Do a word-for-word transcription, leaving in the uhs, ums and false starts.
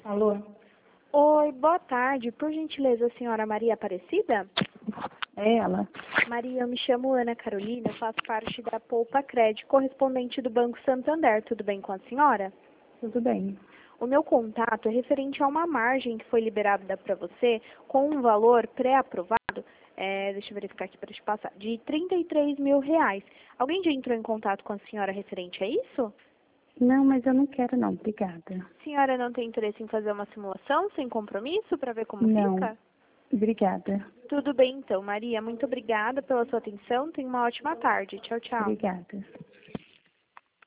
Alô? Oi, boa tarde. Por gentileza, a senhora Maria Aparecida? É ela. Maria, eu me chamo Ana Carolina, eu faço parte da Poupa Cred, correspondente do Banco Santander. Tudo bem com a senhora? Tudo bem. O meu contato é referente a uma margem que foi liberada para você com um valor pré-aprovado, é, deixa eu verificar aqui para te passar, de trinta e três mil reais. Alguém já entrou em contato com a senhora referente a isso? Não, mas eu não quero não, obrigada. A senhora não tem interesse em fazer uma simulação sem compromisso para ver como Não, fica? obrigada. Tudo bem então, Maria. Muito obrigada pela sua atenção. Tenha uma ótima tarde. Tchau, tchau. Obrigada.